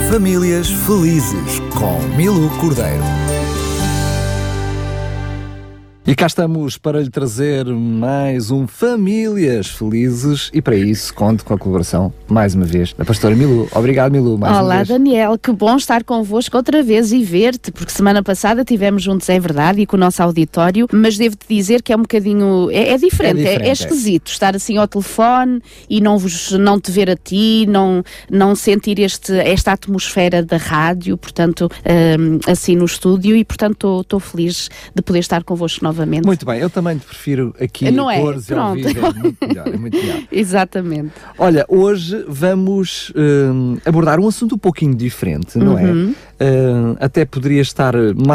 Famílias Felizes, com Milu Cordeiro. E cá estamos para lhe trazer mais um Famílias Felizes, e para isso conto com a colaboração, mais uma vez, da pastora Milu. Obrigado, Milu, mais uma vez. Olá, Daniel, que bom estar convosco outra vez e ver-te, porque semana passada estivemos juntos, é verdade, e com o nosso auditório, mas devo-te dizer que é um bocadinho, é diferente, é esquisito estar assim ao telefone e não te ver a ti, não sentir esta atmosfera da rádio, portanto, assim no estúdio, e portanto estou feliz de poder estar convosco novamente. Muito bem, eu também te prefiro aqui não a cores e ao vivo, é muito melhor. Exatamente. Olha, hoje vamos abordar um assunto um pouquinho diferente, não é? Até poderia estar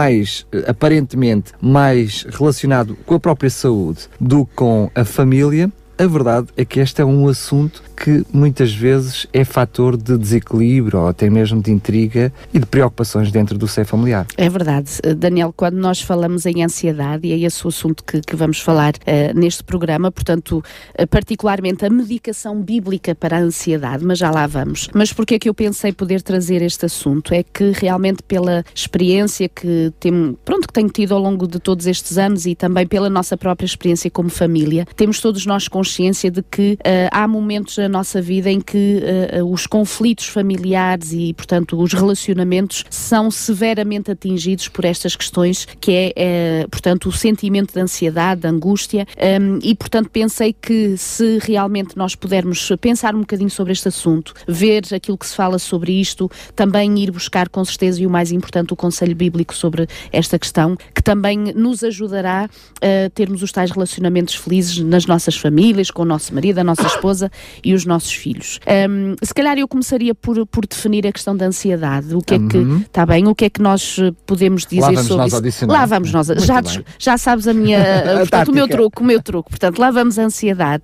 aparentemente mais relacionado com a própria saúde do que com a família. A verdade é que este é um assunto que muitas vezes é fator de desequilíbrio ou até mesmo de intriga e de preocupações dentro do seio familiar. É verdade, Daniel, quando nós falamos em ansiedade, e é esse o assunto que vamos falar neste programa, portanto, particularmente a medicação bíblica para a ansiedade, mas já lá vamos. Mas porque é que eu pensei poder trazer este assunto? É que realmente pela experiência que tenho tido ao longo de todos estes anos e também pela nossa própria experiência como família, temos todos nós consciência de que há momentos na nossa vida em que os conflitos familiares e, portanto, os relacionamentos são severamente atingidos por estas questões, que é portanto, o sentimento de ansiedade, de angústia, e, portanto, pensei que se realmente nós pudermos pensar um bocadinho sobre este assunto, ver aquilo que se fala sobre isto, também ir buscar, com certeza, e o mais importante, o conselho bíblico sobre esta questão, que também nos ajudará a termos os tais relacionamentos felizes nas nossas famílias, com o nosso marido, a nossa esposa e os nossos filhos. Se calhar eu começaria por definir a questão da ansiedade. O que é que está bem? O que é que nós podemos dizer sobre isso? Lá vamos nós. Já sabes a minha portanto, o meu truque. Portanto, lá vamos a ansiedade.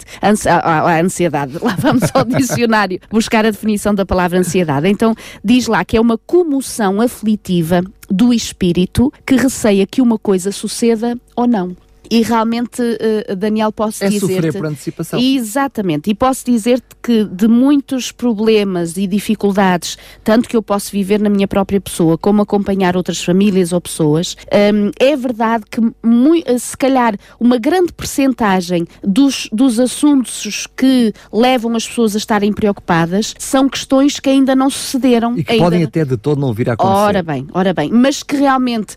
A ansiedade. Lá vamos ao dicionário buscar a definição da palavra ansiedade. Então, diz lá que é uma comoção aflitiva do espírito que receia que uma coisa suceda ou não. E realmente, Daniel, posso dizer-te... É sofrer por antecipação. Exatamente. E posso dizer-te que de muitos problemas e dificuldades, tanto que eu posso viver na minha própria pessoa, como acompanhar outras famílias ou pessoas, é verdade que, se calhar, uma grande percentagem dos assuntos que levam as pessoas a estarem preocupadas são questões que ainda não sucederam. E que podem até de todo não vir a acontecer. Ora bem. Mas que realmente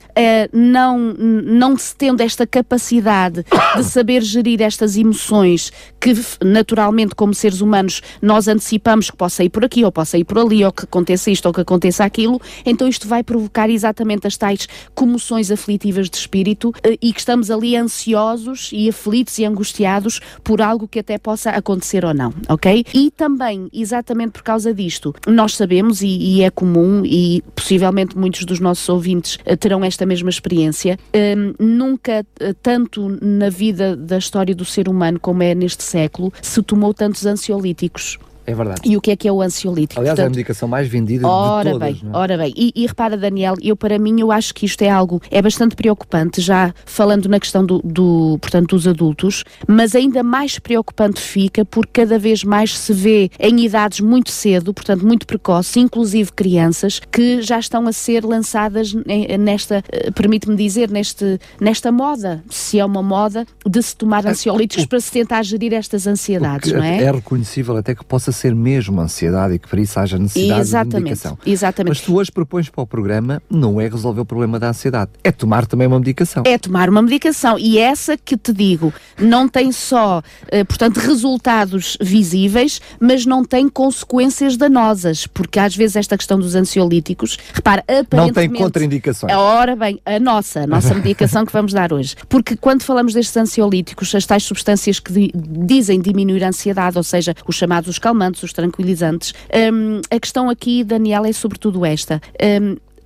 não se tendo esta capacidade de saber gerir estas emoções que naturalmente como seres humanos nós antecipamos que possa ir por aqui ou possa ir por ali, ou que aconteça isto ou que aconteça aquilo, então isto vai provocar exatamente as tais comoções aflitivas de espírito e que estamos ali ansiosos e aflitos e angustiados por algo que até possa acontecer ou não, ok? E também, exatamente por causa disto, nós sabemos e é comum e possivelmente muitos dos nossos ouvintes terão esta mesma experiência, nunca tanto na vida da história do ser humano como é neste século, se tomou tantos ansiolíticos. É verdade. E o que é o ansiolítico? Aliás, portanto, é a medicação mais vendida de todas. Ora bem. E repara, Daniel, para mim eu acho que isto é bastante preocupante, já falando na questão portanto, dos adultos, mas ainda mais preocupante fica porque cada vez mais se vê em idades muito cedo, portanto muito precoces, inclusive crianças, que já estão a ser lançadas nesta, permite-me dizer, nesta moda, se é uma moda, de se tomar ansiolíticos para se tentar gerir estas ansiedades, não é? É reconhecível até que possa ser mesmo ansiedade e que para isso haja necessidade de medicação. Exatamente. Mas tu hoje propões para o programa não é resolver o problema da ansiedade, é tomar também uma medicação. É tomar uma medicação e essa que te digo, não tem só, portanto, resultados visíveis, mas não tem consequências danosas, porque às vezes esta questão dos ansiolíticos, repara, aparentemente... Não tem contraindicações. Ora bem, a nossa medicação que vamos dar hoje. Porque quando falamos destes ansiolíticos, as tais substâncias que dizem diminuir a ansiedade, ou seja, os chamados calmantes, os tranquilizantes, a questão aqui, Daniela, é sobretudo esta.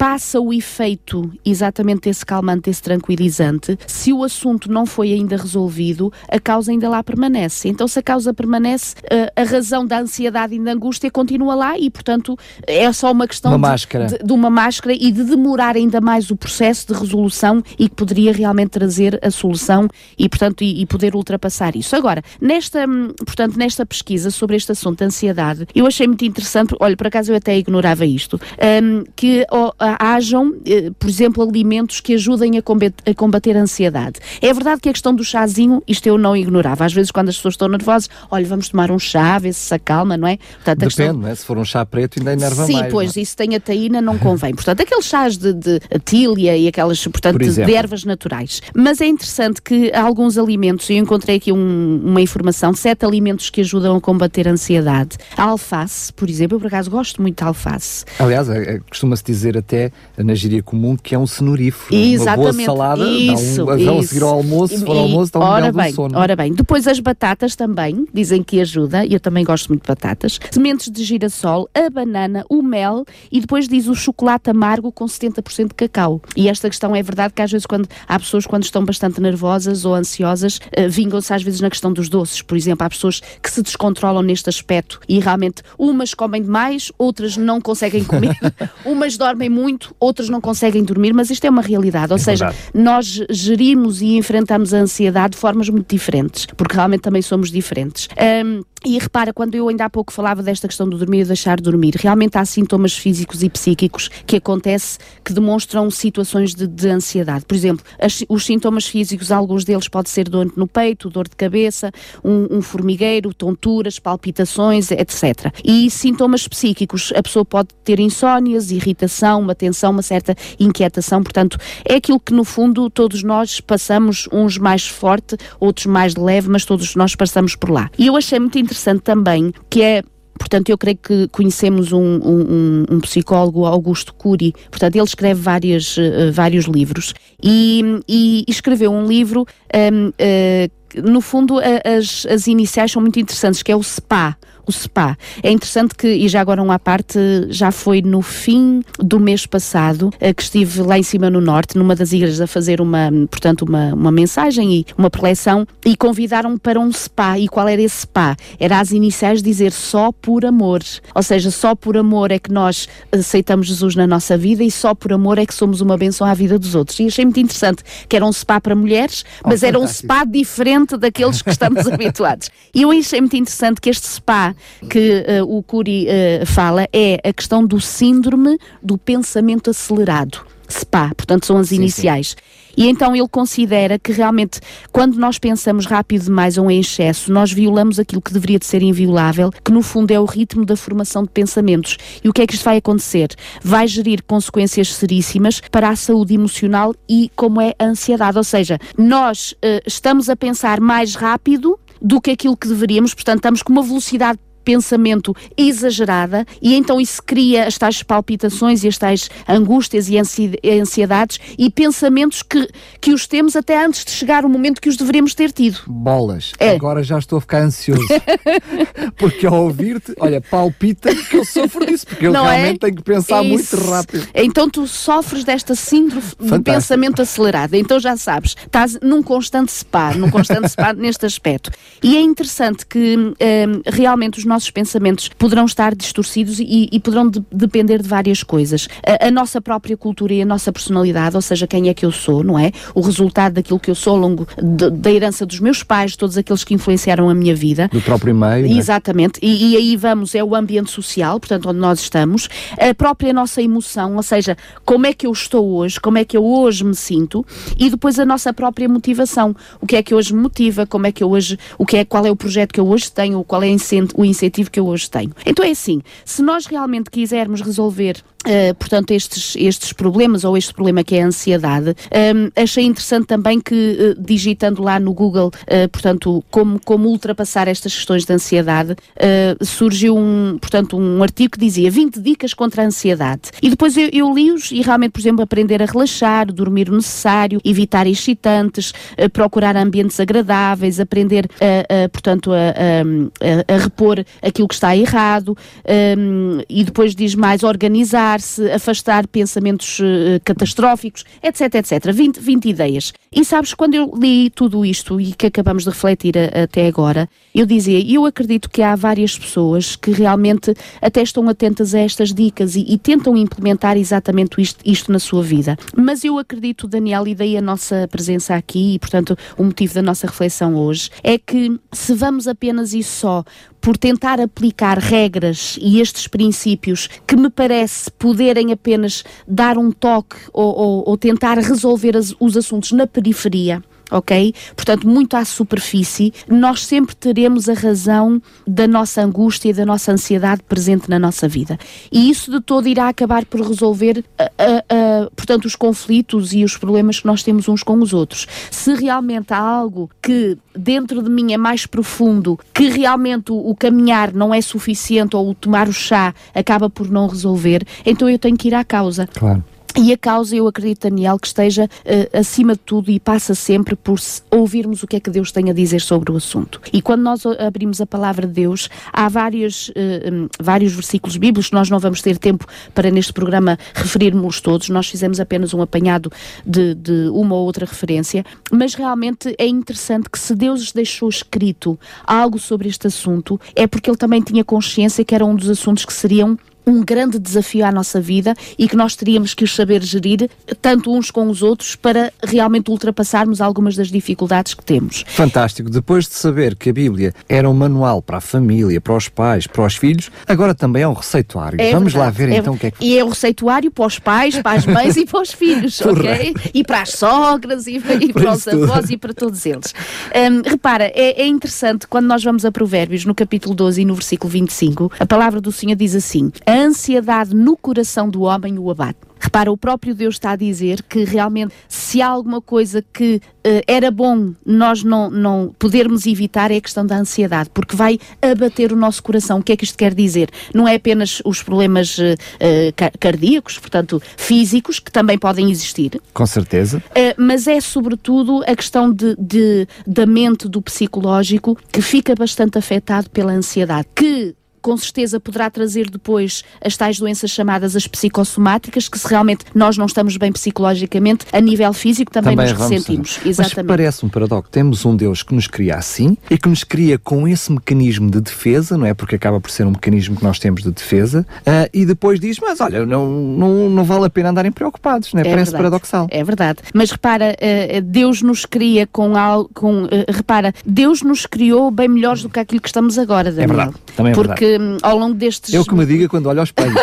passa o efeito exatamente desse calmante, desse tranquilizante, se o assunto não foi ainda resolvido, a causa ainda lá permanece. Então, se a causa permanece, a razão da ansiedade e da angústia continua lá e, portanto, é só uma questão de uma máscara e de demorar ainda mais o processo de resolução e que poderia realmente trazer a solução e, portanto, e poder ultrapassar isso. Agora, nesta pesquisa sobre este assunto da ansiedade, eu achei muito interessante, olha, por acaso eu até ignorava isto, que hajam, por exemplo, alimentos que ajudem a combater a ansiedade. É verdade que a questão do chazinho, isto eu não ignorava. Às vezes, quando as pessoas estão nervosas, olha, vamos tomar um chá, ver se se acalma, não é? Portanto, depende, não é? Se for um chá preto, ainda enerva mais. Sim, pois, isso tem a taína, não convém. Portanto, aqueles chás de tília e aquelas, portanto, de ervas naturais. Mas é interessante que há alguns alimentos, e eu encontrei aqui uma informação de 7 alimentos que ajudam a combater a ansiedade. A alface, por exemplo, eu por acaso gosto muito de alface. Aliás, costuma-se dizer até na gíria comum que é um sonorífero. Exatamente. Uma boa salada, dá a seguir ao almoço, se for ao almoço, dá um melhor do sono. Ora bem, depois as batatas também, dizem que ajuda, e eu também gosto muito de batatas. Sementes de girassol, a banana, o mel, e depois diz o chocolate amargo com 70% de cacau. E esta questão é verdade que às vezes há pessoas quando estão bastante nervosas ou ansiosas, vingam-se às vezes na questão dos doces. Por exemplo, há pessoas que se descontrolam neste aspecto e realmente umas comem demais, outras não conseguem comer, umas dormem muito, outras não conseguem dormir, mas isto é uma realidade. Ou seja, nós gerimos e enfrentamos a ansiedade de formas muito diferentes, porque realmente também somos diferentes. E repara, quando eu ainda há pouco falava desta questão do dormir e deixar de dormir, realmente há sintomas físicos e psíquicos que acontecem, que demonstram situações de ansiedade. Por exemplo, os sintomas físicos, alguns deles pode ser dor no peito, dor de cabeça, um formigueiro, tonturas, palpitações, etc. E sintomas psíquicos, a pessoa pode ter insónias, irritação, uma tensão, uma certa inquietação. Portanto, é aquilo que no fundo todos nós passamos, uns mais forte, outros mais de leve, mas todos nós passamos por lá. E eu achei muito interessante também que portanto, eu creio que conhecemos um psicólogo, Augusto Cury. Portanto, ele escreve vários livros e escreveu um livro, no fundo, as iniciais são muito interessantes, que é o SPA. O SPA. É interessante que, e já agora à parte, já foi no fim do mês passado, que estive lá em cima no Norte, numa das igrejas a fazer uma mensagem e uma preleção, e convidaram-me para um SPA. E qual era esse SPA? Era as iniciais dizer só por amor. Ou seja, só por amor é que nós aceitamos Jesus na nossa vida e só por amor é que somos uma bênção à vida dos outros. E achei muito interessante que era um SPA para mulheres, mas era um SPA diferente daqueles que estamos habituados. E eu achei muito interessante que este SPA que o Cury fala é a questão do síndrome do pensamento acelerado. SPA, portanto são as iniciais. E então ele considera que realmente quando nós pensamos rápido demais ou em excesso, nós violamos aquilo que deveria de ser inviolável, que no fundo é o ritmo da formação de pensamentos. E o que é que isto vai acontecer? Vai gerir consequências seríssimas para a saúde emocional e como é a ansiedade. Ou seja, nós estamos a pensar mais rápido do que aquilo que deveríamos, portanto estamos com uma velocidade pensamento exagerada e então isso cria as tais palpitações e as tais angústias e ansiedades e pensamentos que os temos até antes de chegar o momento que os deveríamos ter tido. Bolas, agora já estou a ficar ansioso porque ao ouvir-te, olha, palpita que eu sofro disso, porque eu realmente tenho que pensar muito rápido. Então tu sofres desta síndrome de pensamento acelerado, então já sabes, estás num constante SPA neste aspecto. E é interessante que realmente os nossos pensamentos poderão estar distorcidos e poderão depender de várias coisas. A nossa própria cultura e a nossa personalidade, ou seja, quem é que eu sou, não é? O resultado daquilo que eu sou ao longo da herança dos meus pais, todos aqueles que influenciaram a minha vida. Do próprio meio. Exatamente. E aí é o ambiente social, portanto, onde nós estamos. A própria nossa emoção, ou seja, como é que eu estou hoje, como é que eu hoje me sinto, e depois a nossa própria motivação. O que é que hoje me motiva, como é que eu hoje, qual é o projeto que eu hoje tenho, qual é o incentivo que eu hoje tenho. Então é assim, se nós realmente quisermos resolver portanto, estes problemas, ou este problema que é a ansiedade, achei interessante também que, digitando lá no Google, portanto, como ultrapassar estas questões de ansiedade, surgiu um artigo que dizia 20 dicas contra a ansiedade. E depois eu li-os e realmente, por exemplo, aprender a relaxar, dormir o necessário, evitar excitantes, procurar ambientes agradáveis, aprender, portanto, a repor aquilo que está errado, e depois diz mais organizar-se, afastar pensamentos catastróficos, etc, etc. 20 ideias. E sabes, quando eu li tudo isto e que acabamos de refletir até agora, eu dizia, eu acredito que há várias pessoas que realmente até estão atentas a estas dicas e tentam implementar exatamente isto na sua vida. Mas eu acredito, Daniel, e daí a nossa presença aqui, e portanto o motivo da nossa reflexão hoje, é que se vamos apenas e só por tentar aplicar regras e estes princípios que me parece poderem apenas dar um toque ou tentar resolver os assuntos na periferia, ok? Portanto, muito à superfície, nós sempre teremos a razão da nossa angústia e da nossa ansiedade presente na nossa vida. E isso de todo irá acabar por resolver, portanto, os conflitos e os problemas que nós temos uns com os outros. Se realmente há algo que dentro de mim é mais profundo, que realmente o caminhar não é suficiente ou o tomar o chá acaba por não resolver, então eu tenho que ir à causa. Claro. E a causa, eu acredito, Daniel, que esteja acima de tudo e passa sempre por ouvirmos o que é que Deus tem a dizer sobre o assunto. E quando nós abrimos a palavra de Deus, há vários versículos bíblicos, nós não vamos ter tempo para neste programa referirmos todos, nós fizemos apenas um apanhado de uma ou outra referência, mas realmente é interessante que se Deus deixou escrito algo sobre este assunto, é porque Ele também tinha consciência que era um dos assuntos que seriam um grande desafio à nossa vida e que nós teríamos que os saber gerir, tanto uns com os outros, para realmente ultrapassarmos algumas das dificuldades que temos. Fantástico. Depois de saber que a Bíblia era um manual para a família, para os pais, para os filhos, agora também é um receituário. Vamos lá ver então o que é que... E é um receituário para os pais, para as mães e para os filhos, ok? E para as sogras e para os avós e para todos eles. Repara, é interessante, quando nós vamos a Provérbios, no capítulo 12 e no versículo 25, a palavra do Senhor diz assim: a ansiedade no coração do homem o abate. Repara, o próprio Deus está a dizer que realmente se há alguma coisa que era bom nós não podermos evitar é a questão da ansiedade, porque vai abater o nosso coração. O que é que isto quer dizer? Não é apenas os problemas cardíacos, portanto físicos, que também podem existir. Com certeza. Mas é sobretudo a questão da mente, do psicológico, que fica bastante afetado pela ansiedade, que com certeza poderá trazer depois as tais doenças chamadas as psicossomáticas, que se realmente nós não estamos bem psicologicamente, a nível físico também nos ressentimos. Exatamente. Mas parece um paradoxo. Temos um Deus que nos cria assim e que nos cria com esse mecanismo de defesa, não é? Porque acaba por ser um mecanismo que nós temos de defesa, e depois diz, mas olha, não vale a pena andarem preocupados, não é? Parece verdade, paradoxal. É verdade. Mas repara, Deus nos cria repara, Deus nos criou bem melhores do que aquilo que estamos agora, Daniel. É verdade. Também é porque ao longo destes... Eu que me diga quando olho ao espelho.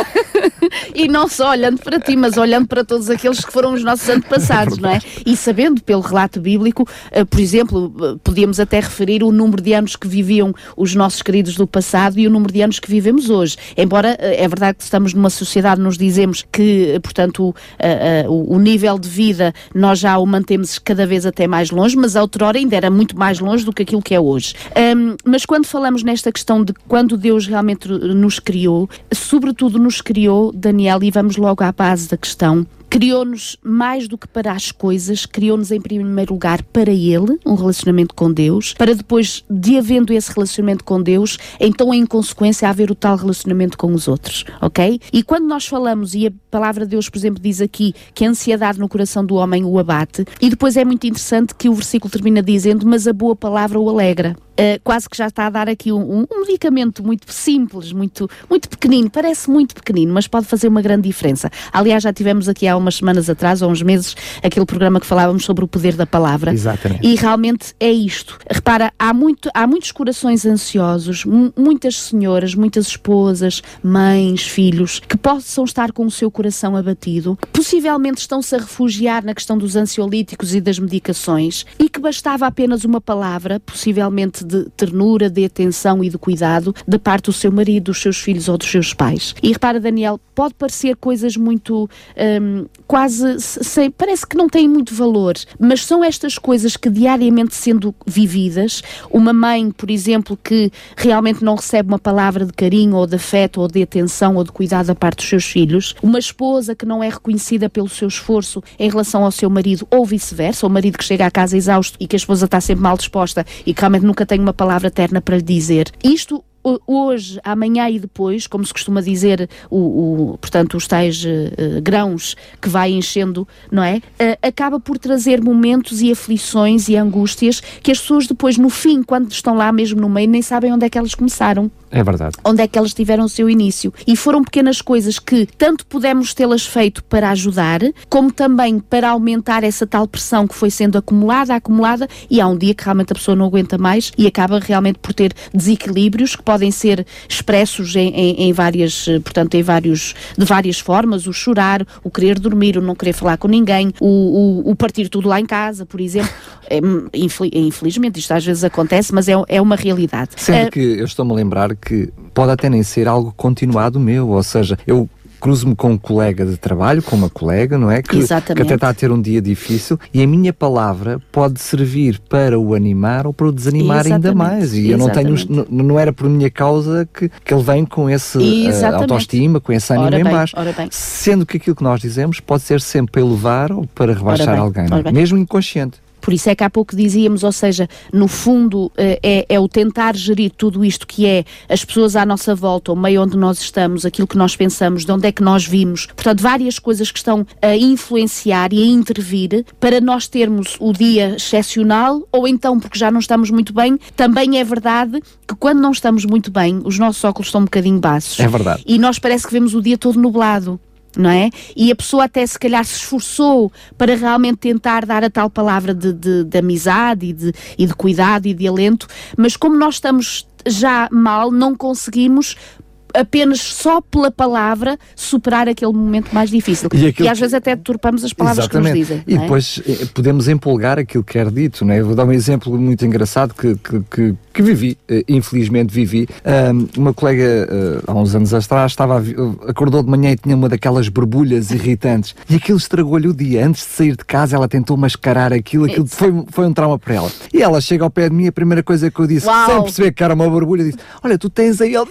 E não só olhando para ti, mas olhando para todos aqueles que foram os nossos antepassados, não é? E sabendo pelo relato bíblico, por exemplo, podíamos até referir o número de anos que viviam os nossos queridos do passado e o número de anos que vivemos hoje. Embora é verdade que estamos numa sociedade, nos dizemos que, portanto, o nível de vida nós já o mantemos cada vez até mais longe, mas outrora ainda era muito mais longe do que aquilo que é hoje. Mas quando falamos nesta questão de quando Deus realmente nos criou, sobretudo nos criou, Daniel, e vamos logo à base da questão, criou-nos mais do que para as coisas, criou-nos em primeiro lugar para Ele, um relacionamento com Deus, para depois de havendo esse relacionamento com Deus, então em consequência haver o tal relacionamento com os outros, ok? E quando nós falamos, e a palavra de Deus, por exemplo, diz aqui que a ansiedade no coração do homem o abate, e depois é muito interessante que o versículo termina dizendo, mas a boa palavra o alegra. Quase que já está a dar aqui um medicamento muito simples, muito pequenino, parece muito pequenino, mas pode fazer uma grande diferença. Aliás, já tivemos aqui há umas semanas atrás, ou uns meses, aquele programa que falávamos sobre o poder da palavra. Exatamente. E realmente é isto. Repara, há muitos corações ansiosos, muitas senhoras, muitas esposas, mães, filhos, que possam estar com o seu coração abatido, que possivelmente estão-se a refugiar na questão dos ansiolíticos e das medicações, e que bastava apenas uma palavra, possivelmente de ternura, de atenção e de cuidado da parte do seu marido, dos seus filhos ou dos seus pais. E repara, Daniel, pode parecer coisas muito parece que não têm muito valor, mas são estas coisas que diariamente sendo vividas, uma mãe, por exemplo, que realmente não recebe uma palavra de carinho ou de afeto ou de atenção ou de cuidado da parte dos seus filhos, uma esposa que não é reconhecida pelo seu esforço em relação ao seu marido ou vice-versa, o marido que chega à casa exausto e que a esposa está sempre mal disposta e que realmente nunca tem uma palavra terna para lhe dizer. Isto hoje, amanhã e depois, como se costuma dizer, portanto, os tais grãos que vai enchendo, não é? Acaba por trazer momentos e aflições e angústias que as pessoas depois, no fim, quando estão lá mesmo no meio, nem sabem onde é que elas começaram. É verdade. Onde é que elas tiveram o seu início. E foram pequenas coisas que tanto pudemos tê-las feito para ajudar, como também para aumentar essa tal pressão que foi sendo acumulada, e há um dia que realmente a pessoa não aguenta mais e acaba realmente por ter desequilíbrios que podem ser expressos de várias formas, o chorar, o querer dormir, o não querer falar com ninguém, o partir tudo lá em casa, por exemplo. Infelizmente, isto às vezes acontece, mas é uma realidade. Sendo que eu estou-me a lembrar que pode até nem ser algo continuado meu, ou seja, eu cruzo-me com um colega de trabalho, com uma colega, não é? Que até está a ter um dia difícil e a minha palavra pode servir para o animar ou para o desanimar ainda mais. E eu não tenho, não era por minha causa que ele vem com esse autoestima, com esse ânimo em baixo. Sendo que aquilo que nós dizemos pode ser sempre para elevar ou para rebaixar alguém, mesmo inconsciente. Por isso é que há pouco dizíamos, ou seja, no fundo é o tentar gerir tudo isto que é as pessoas à nossa volta, o meio onde nós estamos, aquilo que nós pensamos, de onde é que nós vimos, portanto várias coisas que estão a influenciar e a intervir para nós termos o dia excepcional, ou então porque já não estamos muito bem. Também é verdade que quando não estamos muito bem, os nossos óculos estão um bocadinho baços. É verdade. E nós parece que vemos o dia todo nublado. Não é? E a pessoa até se calhar se esforçou para realmente tentar dar a tal palavra de amizade e de cuidado e de alento, mas como nós estamos já mal, não conseguimos apenas só pela palavra superar aquele momento mais difícil. E às vezes até deturpamos as palavras que nos dizem. E depois podemos empolgar aquilo que é dito, não é? Vou dar um exemplo muito engraçado que vivi, infelizmente vivi. Uma colega há uns anos atrás acordou de manhã e tinha uma daquelas borbulhas irritantes e aquilo estragou-lhe o dia. Antes de sair de casa ela tentou mascarar aquilo foi um trauma para ela. E ela chega ao pé de mim, a primeira coisa que eu disse, sem perceber que era uma borbulha, disse: olha, tu tens aí ele.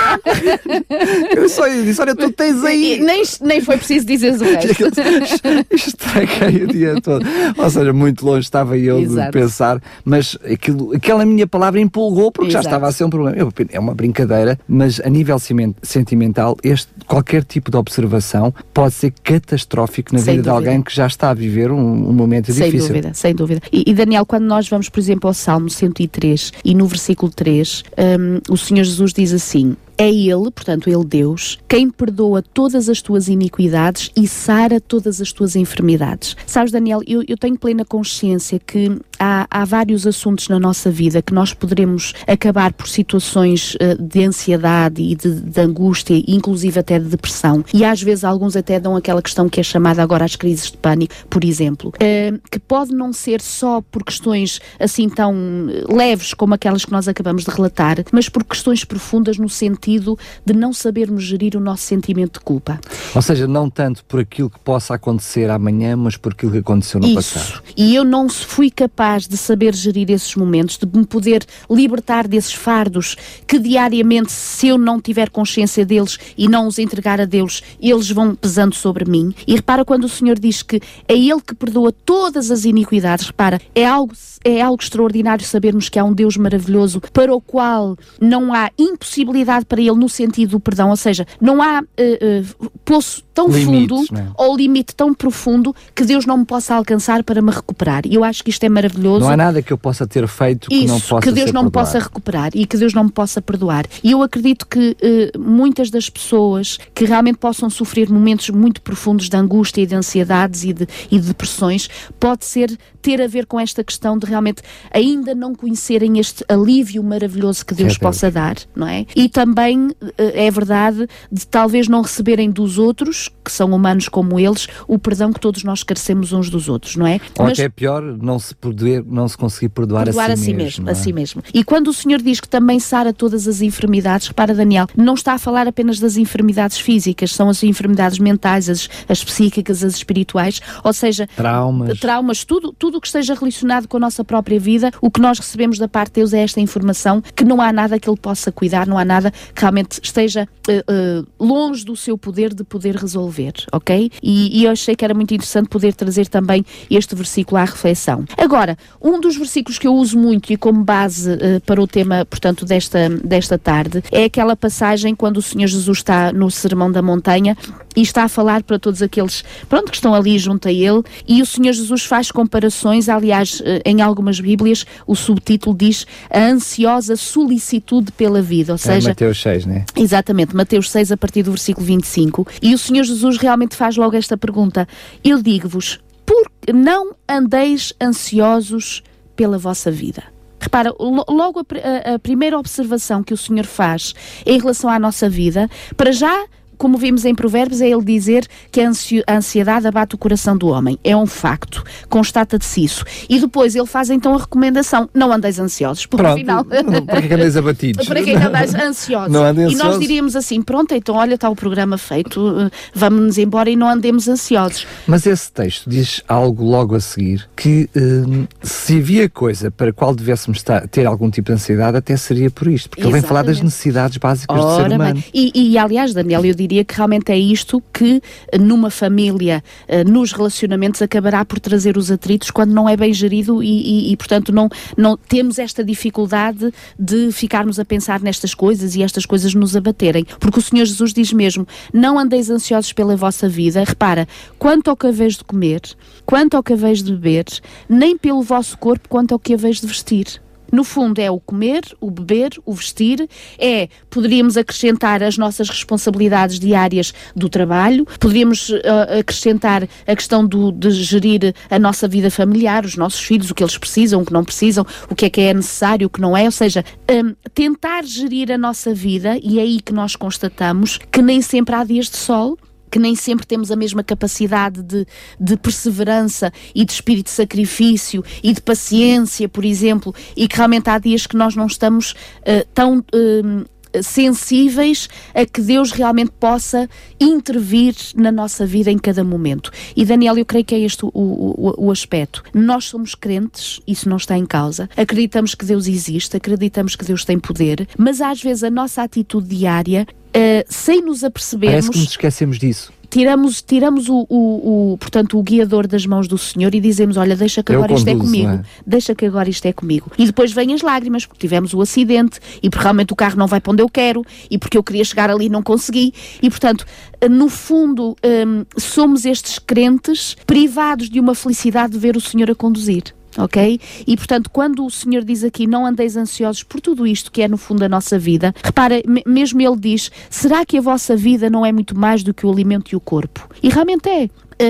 Eu só disse: olha, tu tens aí. Nem foi preciso dizer o resto. Estraguei o dia todo. Ou seja, muito longe estava eu de pensar, mas aquela minha palavra empolgou porque já estava a ser um problema. É uma brincadeira, mas a nível sentimental, qualquer tipo de observação pode ser catastrófico na vida de alguém que já está a viver um momento difícil. Sem dúvida. E Daniel, quando nós vamos, por exemplo, ao Salmo 103 e no versículo 3, o Senhor Jesus diz assim: é Ele, portanto Ele Deus, quem perdoa todas as tuas iniquidades e sara todas as tuas enfermidades. Sabes, Daniel, eu tenho plena consciência que há vários assuntos na nossa vida que nós poderemos acabar por situações de ansiedade e de angústia, inclusive até de depressão. E às vezes alguns até dão aquela questão que é chamada agora as crises de pânico, por exemplo, que pode não ser só por questões assim tão leves como aquelas que nós acabamos de relatar, mas por questões profundas no sentido de não sabermos gerir o nosso sentimento de culpa. Ou seja, não tanto por aquilo que possa acontecer amanhã, mas por aquilo que aconteceu no passado. E eu não fui capaz de saber gerir esses momentos, de me poder libertar desses fardos que diariamente, se eu não tiver consciência deles e não os entregar a Deus, eles vão pesando sobre mim. E repara, quando o Senhor diz que é Ele que perdoa todas as iniquidades, repara, é algo extraordinário sabermos que há um Deus maravilhoso para o qual não há impossibilidade para Ele no sentido do perdão, ou seja, não há poço tão fundo ou limite tão profundo que Deus não me possa alcançar para me recuperar. E eu acho que isto é maravilhoso. Não há nada que eu possa ter feito que não possa que Deus não me possa recuperar e que Deus não me possa perdoar. E eu acredito que muitas das pessoas que realmente possam sofrer momentos muito profundos de angústia e de ansiedades e de depressões, pode ter a ver com esta questão de realmente ainda não conhecerem este alívio maravilhoso que Deus possa dar, não é? E também é verdade de talvez não receberem dos outros, que são humanos como eles, o perdão que todos nós carecemos uns dos outros, não é? Ou até pior, não se conseguir perdoar a si mesmo. E quando o Senhor diz que também sara todas as enfermidades, repara, Daniel, não está a falar apenas das enfermidades físicas, são as enfermidades mentais, as psíquicas, as espirituais, ou seja, traumas, tudo o que esteja relacionado com a nossa própria vida. O que nós recebemos da parte de Deus é esta informação, que não há nada que Ele possa cuidar, não há nada que realmente esteja longe do seu poder de poder resolver, ok? E eu achei que era muito interessante poder trazer também este versículo à reflexão. Agora, Agora, um dos versículos que eu uso muito e como base para o tema, portanto, desta tarde, é aquela passagem quando o Senhor Jesus está no Sermão da Montanha e está a falar para todos aqueles, que estão ali junto a ele, e o Senhor Jesus faz comparações. Aliás, em algumas Bíblias o subtítulo diz a ansiosa solicitude pela vida, ou seja... Mateus 6, né? Exatamente, Mateus 6 a partir do versículo 25, e o Senhor Jesus realmente faz logo esta pergunta: eu digo-vos, por que não andeis ansiosos pela vossa vida? Repara, logo a primeira observação que o Senhor faz em relação à nossa vida, para já, como vimos em Provérbios, é ele dizer que a ansiedade abate o coração do homem. É um facto, constata-se isso. E depois ele faz então a recomendação: não andeis ansiosos, porque afinal... Para que andeis abatidos? Para que andeis ansiosos? Não andem ansiosos. E nós diríamos assim: pronto, então olha, está o programa feito, vamos-nos embora e não andemos ansiosos. Mas esse texto diz algo logo a seguir, que se havia coisa para a qual devêssemos ter algum tipo de ansiedade, até seria por isto, porque ele vem falar das necessidades básicas do ser humano. E aliás, Daniel, eu diria que realmente é isto que numa família, nos relacionamentos, acabará por trazer os atritos quando não é bem gerido e portanto não temos esta dificuldade de ficarmos a pensar nestas coisas e estas coisas nos abaterem, porque o Senhor Jesus diz mesmo: não andeis ansiosos pela vossa vida, repara, quanto ao que haveis de comer, quanto ao que haveis de beber, nem pelo vosso corpo quanto ao que haveis de vestir. No fundo é o comer, o beber, o vestir, poderíamos acrescentar as nossas responsabilidades diárias do trabalho, poderíamos acrescentar a questão de gerir a nossa vida familiar, os nossos filhos, o que eles precisam, o que não precisam, o que é necessário, o que não é, ou seja, tentar gerir a nossa vida, e é aí que nós constatamos que nem sempre há dias de sol, que nem sempre temos a mesma capacidade de perseverança e de espírito de sacrifício e de paciência, por exemplo, e que realmente há dias que nós não estamos tão sensíveis a que Deus realmente possa intervir na nossa vida em cada momento. E Daniel, eu creio que é este o aspecto. Nós somos crentes, isso não está em causa, acreditamos que Deus existe, acreditamos que Deus tem poder, mas às vezes a nossa atitude diária, sem nos apercebermos... Parece que nos esquecemos disso. Tiramos portanto, o guiador das mãos do Senhor e dizemos: olha, deixa que agora isto é comigo, deixa que agora isto é comigo. E depois vêm as lágrimas, porque tivemos o acidente e porque realmente o carro não vai para onde eu quero e porque eu queria chegar ali e não consegui. E portanto, no fundo, somos estes crentes privados de uma felicidade de ver o Senhor a conduzir. Ok? E portanto, quando o Senhor diz aqui: não andeis ansiosos por tudo isto que é no fundo a nossa vida, repara, mesmo ele diz: será que a vossa vida não é muito mais do que o alimento e o corpo? E realmente é.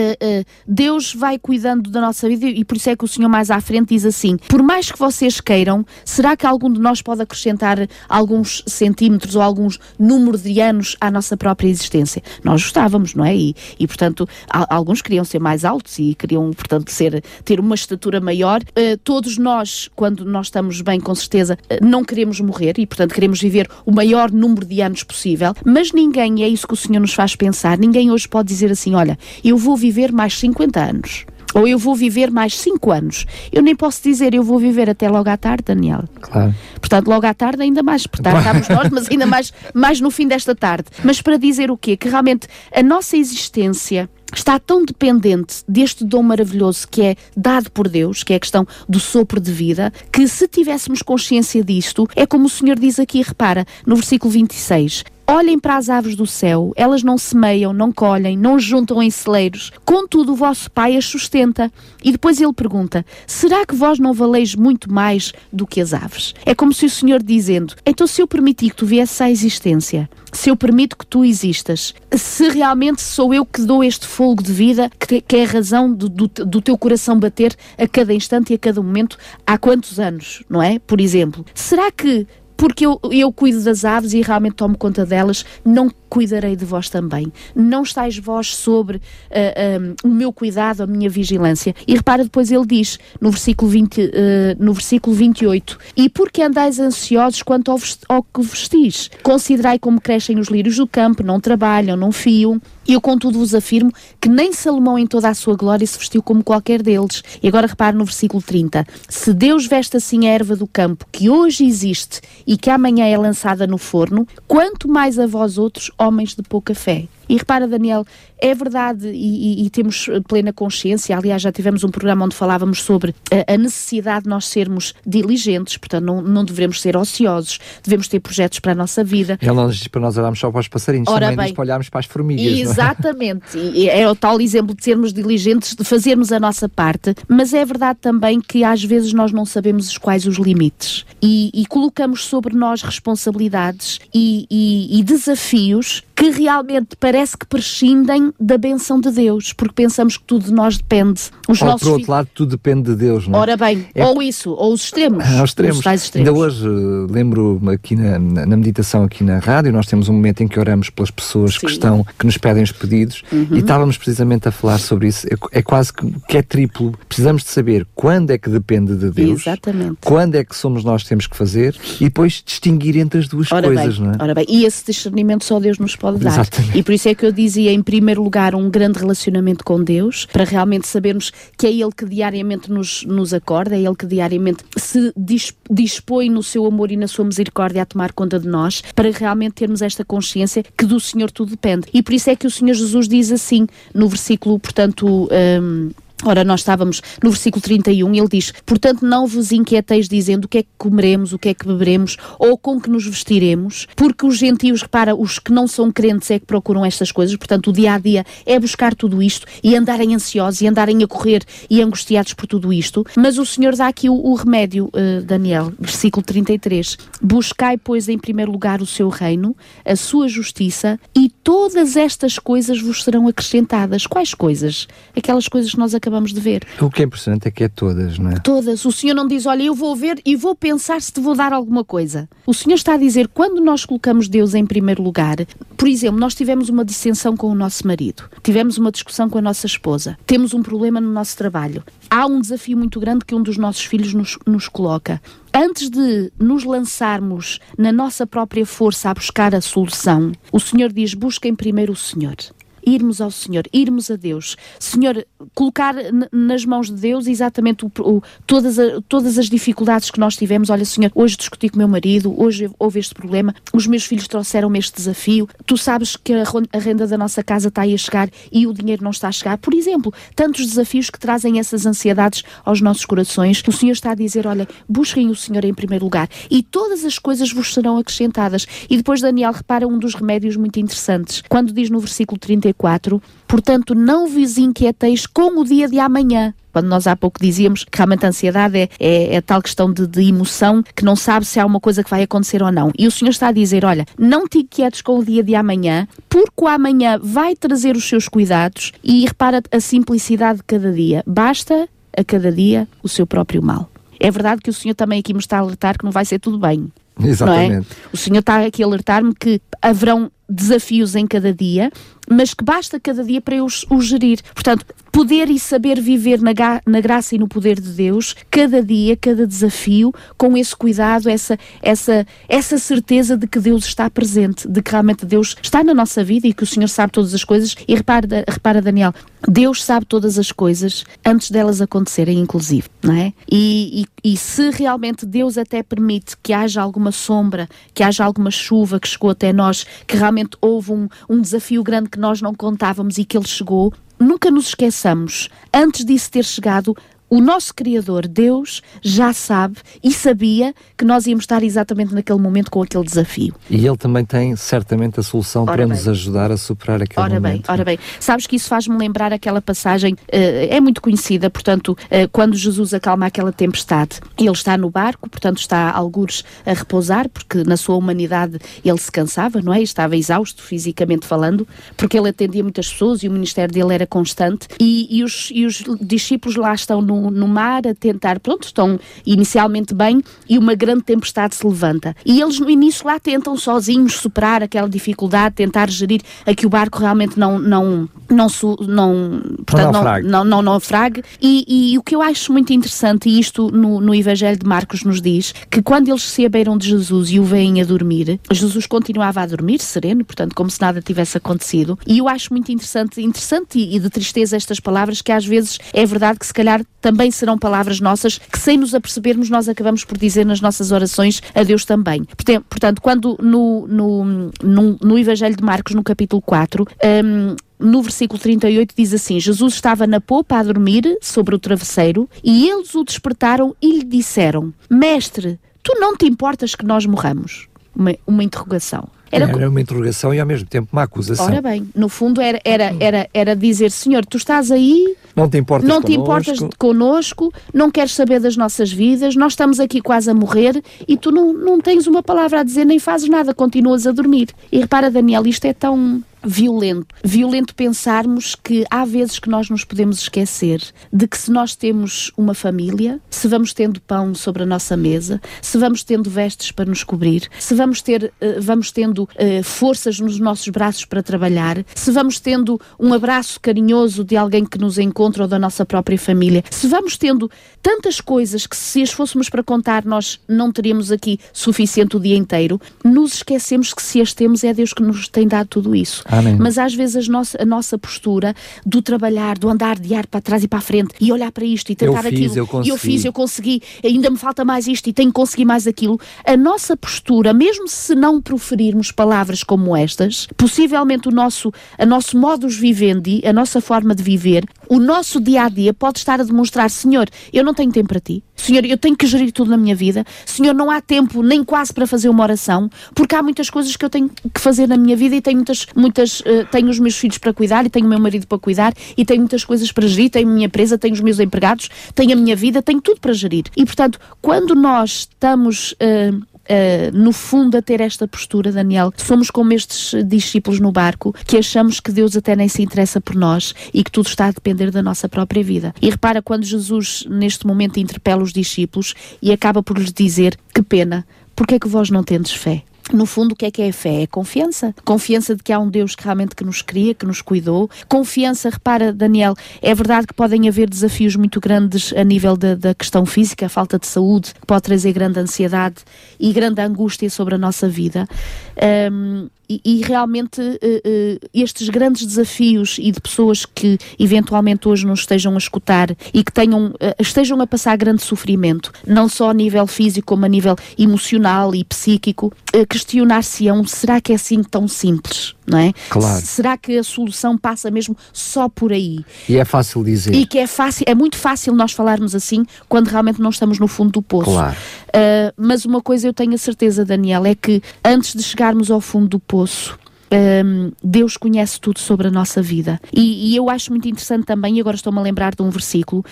Deus vai cuidando da nossa vida, e por isso é que o Senhor mais à frente diz assim: por mais que vocês queiram, será que algum de nós pode acrescentar alguns centímetros ou alguns números de anos à nossa própria existência? Nós gostávamos, não é? E portanto, alguns queriam ser mais altos e queriam, portanto, ter uma estatura maior. Todos nós, quando nós estamos bem, com certeza, não queremos morrer e, portanto, queremos viver o maior número de anos possível, mas ninguém, e é isso que o Senhor nos faz pensar, ninguém hoje pode dizer assim: olha, eu vou viver mais 50 anos, ou eu vou viver mais 5 anos. Eu nem posso dizer eu vou viver até logo à tarde, Daniel. Claro. Portanto, logo à tarde ainda mais, portanto, estamos nós, mas ainda mais no fim desta tarde. Mas para dizer o quê? Que realmente a nossa existência está tão dependente deste dom maravilhoso que é dado por Deus, que é a questão do sopro de vida, que se tivéssemos consciência disto, é como o Senhor diz aqui, repara, no versículo 26, olhem para as aves do céu, elas não semeiam, não colhem, não juntam em celeiros, contudo o vosso Pai as sustenta. E depois ele pergunta: será que vós não valeis muito mais do que as aves? É como se o Senhor dizendo: então se eu permitir que tu viesses à existência, se eu permito que tu existas, se realmente sou eu que dou este fôlego de vida, que é a razão do teu coração bater a cada instante e a cada momento, há quantos anos, não é? Por exemplo, será que porque eu cuido das aves e realmente tomo conta delas, não cuidarei de vós também? Não estáis vós sobre o meu cuidado, a minha vigilância? E repara, depois ele diz, no versículo 28, e porque andais ansiosos quanto ao que vestis? Considerai como crescem os lírios do campo, não trabalham, não fiam. Eu, contudo, vos afirmo que nem Salomão em toda a sua glória se vestiu como qualquer deles. E agora repare no versículo 30. Se Deus veste assim a erva do campo, que hoje existe e que amanhã é lançada no forno, quanto mais a vós outros, homens de pouca fé. E repara, Daniel, é verdade e temos plena consciência, aliás já tivemos um programa onde falávamos sobre a necessidade de nós sermos diligentes, portanto não devemos ser ociosos, devemos ter projetos para a nossa vida. Ele não diz para nós olharmos só para os passarinhos, também diz para olharmos para as formigas. Exatamente, e é o tal exemplo de sermos diligentes, de fazermos a nossa parte, mas é verdade também que às vezes nós não sabemos quais os limites e colocamos sobre nós responsabilidades e desafios que realmente parece que prescindem da benção de Deus, porque pensamos que tudo de nós depende. Por outro lado, tudo depende de Deus, não é? Ora bem, ou isso, ou os extremos. Os tais extremos. Ainda hoje, lembro-me aqui na meditação aqui na rádio, nós temos um momento em que oramos pelas pessoas que nos pedem os pedidos, e estávamos precisamente a falar sobre isso. É quase que é triplo. Precisamos de saber quando é que depende de Deus, exatamente, quando é que somos nós que temos que fazer, e depois distinguir entre as duas coisas, não é? Ora bem, e esse discernimento só Deus nos pode dar. Exatamente. E por isso é que eu dizia, em primeiro lugar, um grande relacionamento com Deus, para realmente sabermos que é Ele que diariamente nos acorda, é Ele que diariamente se dispõe no seu amor e na sua misericórdia a tomar conta de nós, para realmente termos esta consciência que do Senhor tudo depende. E por isso é que o Senhor Jesus diz assim, no versículo, portanto... Ora, nós estávamos no versículo 31, ele diz: portanto não vos inquieteis dizendo o que é que comeremos, o que é que beberemos, ou com que nos vestiremos, porque os gentios, repara, os que não são crentes é que procuram estas coisas, portanto o dia-a-dia é buscar tudo isto, e andarem ansiosos, e andarem a correr e angustiados por tudo isto, mas o Senhor dá aqui o remédio, Daniel, versículo 33, buscai, pois, em primeiro lugar o seu reino, a sua justiça, e todas estas coisas vos serão acrescentadas. Quais coisas? Aquelas coisas que nós acabamos de ver. O que é impressionante é que é todas, não é? Todas. O Senhor não diz, olha, eu vou ver e vou pensar se te vou dar alguma coisa. O Senhor está a dizer, quando nós colocamos Deus em primeiro lugar, por exemplo, nós tivemos uma dissensão com o nosso marido, tivemos uma discussão com a nossa esposa, temos um problema no nosso trabalho, há um desafio muito grande que um dos nossos filhos nos coloca. Antes de nos lançarmos na nossa própria força a buscar a solução, o Senhor diz, busquem primeiro o Senhor. Irmos ao Senhor, irmos a Deus. Senhor, colocar nas mãos de Deus exatamente todas as dificuldades que nós tivemos. Olha, Senhor, hoje discuti com o meu marido, hoje houve este problema, os meus filhos trouxeram-me este desafio, tu sabes que a renda da nossa casa está aí a chegar e o dinheiro não está a chegar. Por exemplo, tantos desafios que trazem essas ansiedades aos nossos corações. O Senhor está a dizer, olha, busquem o Senhor em primeiro lugar e todas as coisas vos serão acrescentadas. E depois Daniel repara um dos remédios muito interessantes, quando diz no versículo 34, portanto não vos inquieteis com o dia de amanhã. Quando nós há pouco dizíamos que realmente a ansiedade é tal questão de emoção que não sabe se há uma coisa que vai acontecer ou não. E o Senhor está a dizer, olha, não te inquietes com o dia de amanhã, porque o amanhã vai trazer os seus cuidados, e repara a simplicidade de cada dia. Basta a cada dia o seu próprio mal. É verdade que o Senhor também aqui me está a alertar que não vai ser tudo bem. Exatamente. Não é? O Senhor está aqui a alertar-me que haverão desafios em cada dia, mas que basta cada dia para eu os gerir. Portanto, poder e saber viver na graça e no poder de Deus, cada dia, cada desafio, com esse cuidado, essa certeza de que Deus está presente, de que realmente Deus está na nossa vida e que o Senhor sabe todas as coisas. E repara, Daniel, Deus sabe todas as coisas antes delas acontecerem, inclusive, não é? E se realmente Deus até permite que haja alguma sombra, que haja alguma chuva que chegou até nós, que realmente houve um desafio grande que nós não contávamos e que ele chegou, nunca nos esqueçamos, antes disso ter chegado, o nosso Criador, Deus, já sabe e sabia que nós íamos estar exatamente naquele momento com aquele desafio. E Ele também tem certamente a solução para nos ajudar a superar aquele momento. Ora bem, sabes que isso faz-me lembrar aquela passagem, é muito conhecida, portanto, quando Jesus acalma aquela tempestade, ele está no barco, portanto está algures a repousar, porque na sua humanidade ele se cansava, não é? Estava exausto fisicamente falando, porque ele atendia muitas pessoas e o ministério dele era constante, e os discípulos lá estão no mar a tentar, pronto, estão inicialmente bem, e uma grande tempestade se levanta. E eles no início lá tentam sozinhos superar aquela dificuldade, tentar gerir a que o barco realmente não naufrague. E o que eu acho muito interessante, e isto no Evangelho de Marcos nos diz, que quando eles se abeiram de Jesus e o veem a dormir, Jesus continuava a dormir, sereno, portanto, como se nada tivesse acontecido. E eu acho muito interessante e de tristeza estas palavras, que às vezes é verdade que se calhar também também serão palavras nossas que, sem nos apercebermos, nós acabamos por dizer nas nossas orações a Deus também. Portanto, quando no Evangelho de Marcos, no capítulo 4, no versículo 38 diz assim: Jesus estava na popa a dormir sobre o travesseiro e eles o despertaram e lhe disseram: Mestre, tu não te importas que nós morramos? Uma interrogação. Era uma interrogação e ao mesmo tempo uma acusação. Ora bem, no fundo era dizer: Senhor, tu estás aí, não te importas connosco, não queres saber das nossas vidas, nós estamos aqui quase a morrer e tu não tens uma palavra a dizer, nem fazes nada, continuas a dormir. E repara, Daniel, isto é tão violento pensarmos que há vezes que nós nos podemos esquecer de que, se nós temos uma família, se vamos tendo pão sobre a nossa mesa, se vamos tendo vestes para nos cobrir, se vamos tendo forças nos nossos braços para trabalhar, se vamos tendo um abraço carinhoso de alguém que nos encontra ou da nossa própria família, se vamos tendo tantas coisas que, se as fôssemos para contar, nós não teríamos aqui suficiente o dia inteiro, nos esquecemos que, se as temos, é Deus que nos tem dado tudo isso. Amém. Mas às vezes a nossa postura do trabalhar, do andar de ar para trás e para a frente e olhar para isto e tentar aquilo, eu consegui, ainda me falta mais isto e tenho que conseguir mais aquilo, a nossa postura, mesmo se não proferirmos palavras como estas, possivelmente a nosso modus vivendi, a nossa forma de viver, o nosso dia-a-dia pode estar a demonstrar: Senhor, eu não tenho tempo para ti. Senhor, eu tenho que gerir tudo na minha vida. Senhor, não há tempo nem quase para fazer uma oração, porque há muitas coisas que eu tenho que fazer na minha vida e tenho tenho os meus filhos para cuidar e tenho o meu marido para cuidar e tenho muitas coisas para gerir, tenho a minha empresa, tenho os meus empregados, tenho a minha vida, tenho tudo para gerir. E, portanto, quando nós estamos no fundo a ter esta postura, Daniel, somos como estes discípulos no barco, que achamos que Deus até nem se interessa por nós e que tudo está a depender da nossa própria vida. E repara, quando Jesus neste momento interpela os discípulos e acaba por lhes dizer: que pena, porque é que vós não tendes fé? No fundo, o que é fé? É confiança. Confiança de que há um Deus que realmente que nos cria, que nos cuidou. Confiança, repara, Daniel, é verdade que podem haver desafios muito grandes a nível da questão física, a falta de saúde, que pode trazer grande ansiedade e grande angústia sobre a nossa vida. E realmente estes grandes desafios e de pessoas que eventualmente hoje nos estejam a escutar e que estejam a passar grande sofrimento, não só a nível físico como a nível emocional e psíquico, questionar-se-ão: será que é assim tão simples? Não é? Claro. Será que a solução passa mesmo só por aí? E é fácil dizer. E que é muito fácil nós falarmos assim quando realmente não estamos no fundo do poço. Claro. Mas uma coisa eu tenho a certeza, Daniel, é que antes de chegarmos ao fundo do poço, Deus conhece tudo sobre a nossa vida. E eu acho muito interessante também, e agora estou-me a lembrar de um versículo,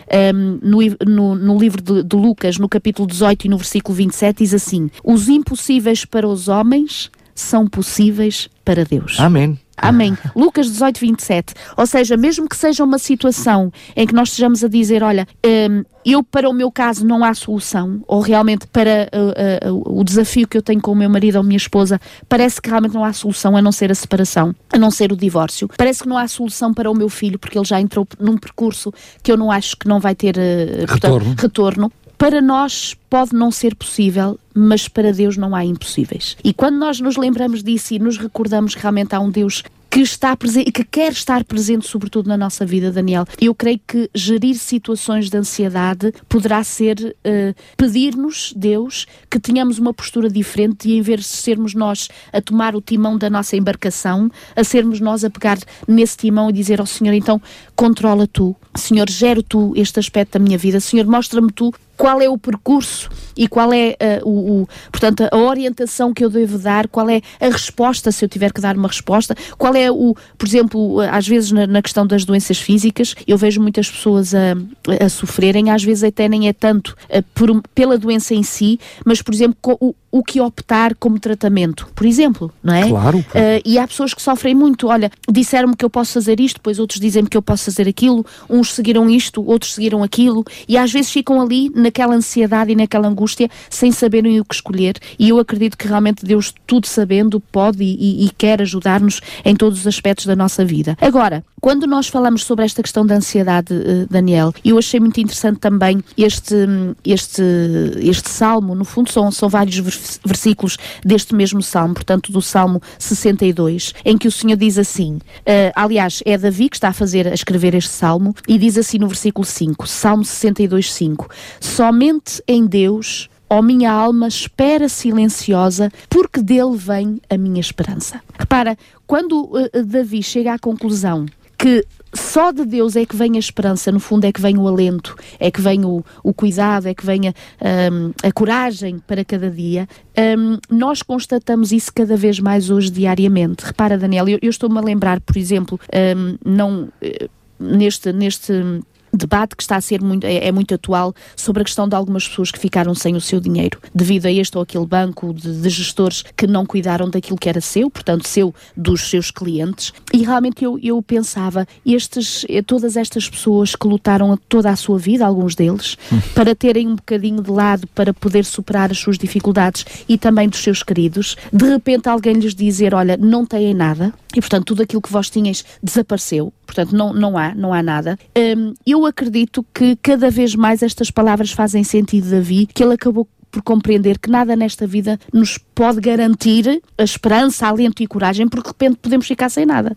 no livro de Lucas, no capítulo 18 e no versículo 27, diz assim: os impossíveis para os homens são possíveis para Deus. Amém. Amém. Lucas 18, 27. Ou seja, mesmo que seja uma situação em que nós estejamos a dizer: olha, para o meu caso não há solução, ou realmente para o desafio que eu tenho com o meu marido ou minha esposa, parece que realmente não há solução a não ser a separação, a não ser o divórcio. Parece que não há solução para o meu filho, porque ele já entrou num percurso que eu não acho que não vai ter retorno. Para nós pode não ser possível, mas para Deus não há impossíveis. E quando nós nos lembramos disso e nos recordamos que realmente há um Deus que está presente e que quer estar presente sobretudo na nossa vida, Daniel, eu creio que gerir situações de ansiedade poderá ser pedir-nos, Deus, que tenhamos uma postura diferente e, em vez de sermos nós a tomar o timão da nossa embarcação, a sermos nós a pegar nesse timão e dizer ao Senhor: então controla tu, Senhor, gera tu este aspecto da minha vida, Senhor, mostra-me tu qual é o percurso e qual é portanto, a orientação que eu devo dar, qual é a resposta, se eu tiver que dar uma resposta, qual é por exemplo, às vezes na questão das doenças físicas, eu vejo muitas pessoas a sofrerem, às vezes até nem é tanto pela doença em si, mas, por exemplo, o que optar como tratamento, por exemplo, não é? Claro. E há pessoas que sofrem muito. Olha, disseram-me que eu posso fazer isto, depois outros dizem-me que eu posso fazer aquilo, uns seguiram isto, outros seguiram aquilo, e às vezes ficam ali naquela ansiedade e naquela angústia, sem saberem o que escolher. E eu acredito que realmente Deus, tudo sabendo, pode e quer ajudar-nos em todos os aspectos da nossa vida. Agora, quando nós falamos sobre esta questão da ansiedade, Daniel, eu achei muito interessante também este salmo. No fundo são vários versículos deste mesmo salmo, portanto do Salmo 62, em que o Senhor diz assim, aliás, é Davi que está a escrever este salmo, e diz assim no versículo 5, Salmo 62, 5, somente em Deus, ó minha alma, espera silenciosa, porque dele vem a minha esperança. Repara, quando Davi chega à conclusão que só de Deus é que vem a esperança, no fundo é que vem o alento, é que vem o cuidado, é que vem a coragem para cada dia, nós constatamos isso cada vez mais hoje, diariamente. Repara, Daniel, eu estou-me a lembrar, por exemplo, neste debate que está a ser muito atual sobre a questão de algumas pessoas que ficaram sem o seu dinheiro devido a este ou aquele banco de gestores que não cuidaram daquilo que era seu, portanto dos seus clientes, e realmente eu pensava, todas estas pessoas que lutaram toda a sua vida, alguns deles, para terem um bocadinho de lado para poder superar as suas dificuldades e também dos seus queridos, de repente alguém lhes dizer, olha, não têm nada e portanto tudo aquilo que vós tinhas desapareceu, portanto não há nada. Eu acredito que cada vez mais estas palavras fazem sentido de Davi, que ele acabou por compreender que nada nesta vida nos pode garantir a esperança, alento e coragem, porque de repente podemos ficar sem nada.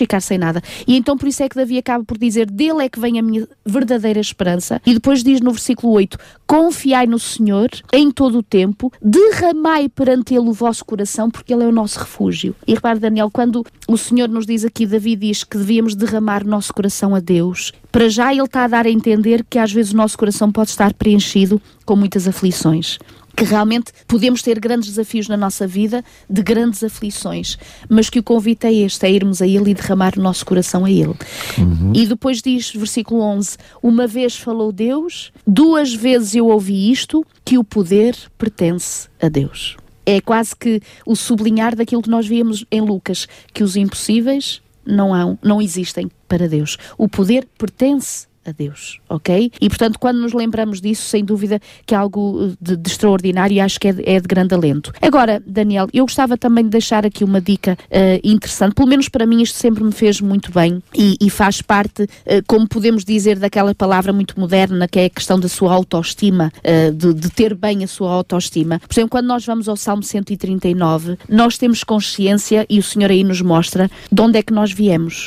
E então por isso é que Davi acaba por dizer, dele é que vem a minha verdadeira esperança. E depois diz no versículo 8, confiai no Senhor em todo o tempo, derramai perante ele o vosso coração, porque ele é o nosso refúgio. E repare, Daniel, quando o Senhor nos diz aqui, Davi diz que devíamos derramar o nosso coração a Deus, para já ele está a dar a entender que às vezes o nosso coração pode estar preenchido com muitas aflições, que realmente podemos ter grandes desafios na nossa vida, de grandes aflições, mas que o convite é este, é irmos a Ele e derramar o nosso coração a Ele. E depois diz, versículo 11, uma vez falou Deus, 2 vezes eu ouvi isto, que o poder pertence a Deus. É quase que o sublinhar daquilo que nós víamos em Lucas, que os impossíveis não existem para Deus. O poder pertence a Deus, ok? E portanto, quando nos lembramos disso, sem dúvida que é algo de extraordinário, e acho que é de grande alento. Agora, Daniel, eu gostava também de deixar aqui uma dica interessante, pelo menos para mim isto sempre me fez muito bem e faz parte, como podemos dizer, daquela palavra muito moderna, que é a questão da sua autoestima, de ter bem a sua autoestima. Por exemplo, quando nós vamos ao Salmo 139, nós temos consciência, e o Senhor aí nos mostra, de onde é que nós viemos.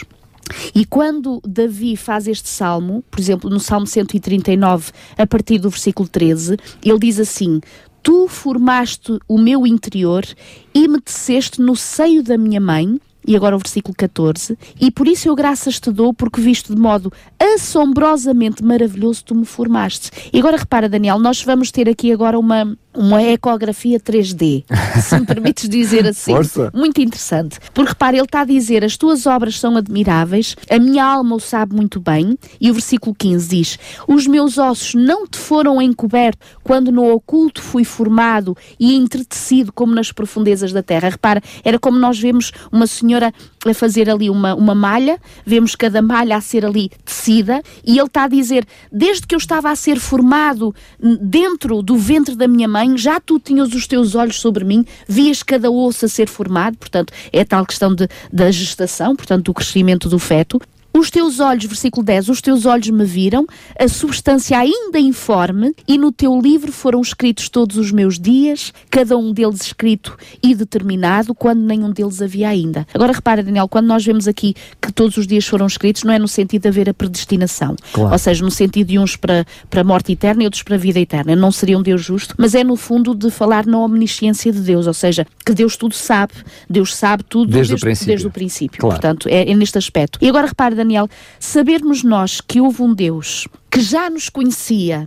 E quando Davi faz este salmo, por exemplo, no Salmo 139, a partir do versículo 13, ele diz assim, tu formaste o meu interior e me teceste no seio da minha mãe, e agora o versículo 14, e por isso eu graças te dou, porque visto de modo assombrosamente maravilhoso tu me formaste. E agora repara, Daniel, nós vamos ter aqui agora uma ecografia 3D, se me permites dizer assim. Força. Muito interessante. Porque repara, ele está a dizer, as tuas obras são admiráveis, a minha alma o sabe muito bem, e o versículo 15 diz, os meus ossos não te foram encobertos quando no oculto fui formado e entretecido como nas profundezas da terra. Repara, era como nós vemos uma senhora a fazer ali uma malha, vemos cada malha a ser ali tecida, e ele está a dizer, desde que eu estava a ser formado dentro do ventre da minha mãe, já tu tinhas os teus olhos sobre mim, vias cada osso a ser formado, portanto, é a tal questão da gestação, portanto, do crescimento do feto. Os teus olhos, versículo 10, os teus olhos me viram, a substância ainda informe, e no teu livro foram escritos todos os meus dias, cada um deles escrito e determinado, quando nenhum deles havia ainda. Agora repara, Daniel, quando nós vemos aqui que todos os dias foram escritos, não é no sentido de haver a predestinação, claro. Ou seja, no sentido de uns para a morte eterna e outros para a vida eterna. Não seria um Deus justo, mas é no fundo de falar na omnisciência de Deus, ou seja, que Deus tudo sabe, Deus sabe tudo desde o princípio. Claro. Portanto, é neste aspecto. E agora repara, Daniel, sabermos nós que houve um Deus que já nos conhecia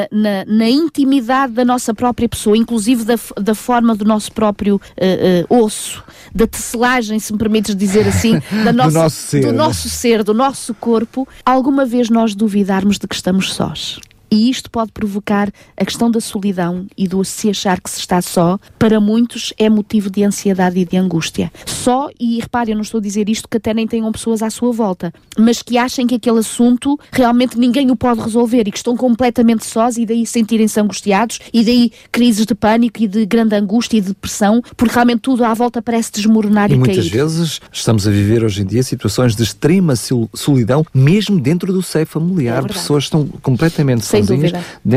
na intimidade da nossa própria pessoa, inclusive da forma do nosso próprio osso, da tecelagem, se me permites dizer assim, do nosso ser, do nosso corpo, alguma vez nós duvidarmos de que estamos sós. E isto pode provocar a questão da solidão e do se achar que se está só. Para muitos é motivo de ansiedade e de angústia. Só, e repare, eu não estou a dizer isto que até nem tenham pessoas à sua volta, mas que achem que aquele assunto realmente ninguém o pode resolver e que estão completamente sós e daí sentirem-se angustiados e daí crises de pânico e de grande angústia e de depressão, porque realmente tudo à volta parece desmoronar e cair. Muitas vezes estamos a viver hoje em dia situações de extrema solidão, mesmo dentro do seio familiar. Pessoas estão completamente sozinhas,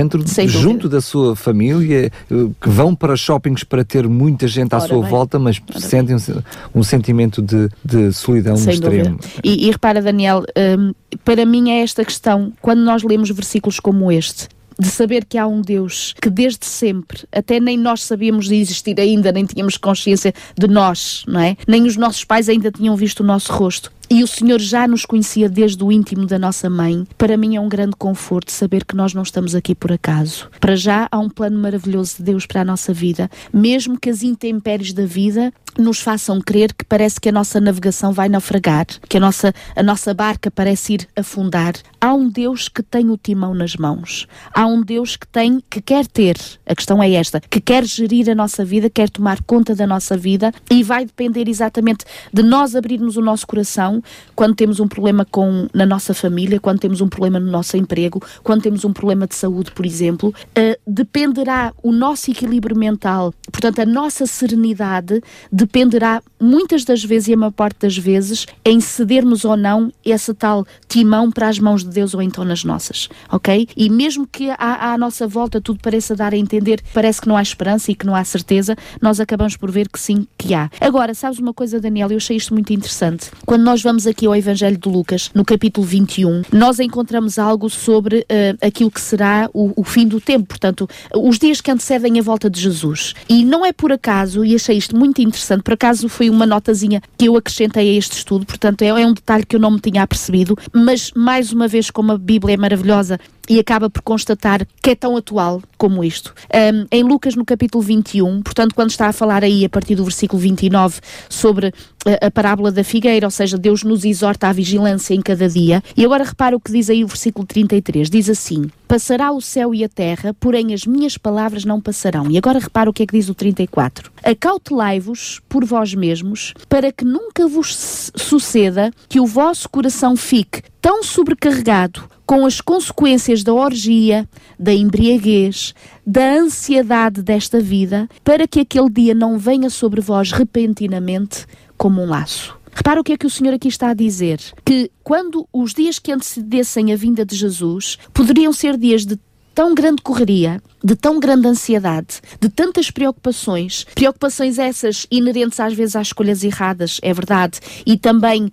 junto da sua família, que vão para shoppings para ter muita gente à sua volta, mas sentem um sentimento de solidão extremo. E repara, Daniel, para mim é esta questão, quando nós lemos versículos como este, de saber que há um Deus que desde sempre, até nem nós sabíamos de existir ainda, nem tínhamos consciência de nós, não é? Nem os nossos pais ainda tinham visto o nosso rosto. E o Senhor já nos conhecia desde o íntimo da nossa mãe. Para mim é um grande conforto saber que nós não estamos aqui por acaso. Para já há um plano maravilhoso de Deus para a nossa vida, mesmo que as intempéries da vida nos façam crer que parece que a nossa navegação vai naufragar, que a nossa barca parece ir afundar. Há um Deus que tem o timão nas mãos. Há um Deus que quer ter, a questão é esta, que quer gerir a nossa vida, quer tomar conta da nossa vida, e vai depender exatamente de nós abrirmos o nosso coração quando temos um problema na nossa família, quando temos um problema no nosso emprego, quando temos um problema de saúde, por exemplo. Dependerá o nosso equilíbrio mental, portanto a nossa serenidade dependerá muitas das vezes, e a maior parte das vezes, em cedermos ou não esse tal timão para as mãos de Deus ou então nas nossas, ok? E mesmo que à nossa volta tudo pareça dar a entender, parece que não há esperança e que não há certeza, nós acabamos por ver que sim, que há. Agora, sabes uma coisa, Daniel, eu achei isto muito interessante. Quando nós vamos aqui ao Evangelho de Lucas, no capítulo 21, nós encontramos algo sobre aquilo que será o fim do tempo, portanto, os dias que antecedem a volta de Jesus. E não é por acaso, e achei isto muito interessante, por acaso foi uma notazinha que eu acrescentei a este estudo, portanto é um detalhe que eu não me tinha apercebido, mas mais uma vez, como a Bíblia é maravilhosa e acaba por constatar que é tão atual como isto. Em Lucas, no capítulo 21, portanto, quando está a falar aí a partir do versículo 29 sobre a parábola da figueira, ou seja, Deus nos exorta à vigilância em cada dia. E agora repara o que diz aí o versículo 33, diz assim: passará o céu e a terra, porém as minhas palavras não passarão. E agora repara o que é que diz o 34. Acautelai-vos por vós mesmos, para que nunca vos suceda que o vosso coração fique tão sobrecarregado com as consequências da orgia, da embriaguez, da ansiedade desta vida, para que aquele dia não venha sobre vós repentinamente como um laço. Repara o que é que o Senhor aqui está a dizer, que quando os dias que antecedessem a vinda de Jesus poderiam ser dias de tão grande correria, de tão grande ansiedade, de tantas preocupações essas inerentes às vezes às escolhas erradas, é verdade, e também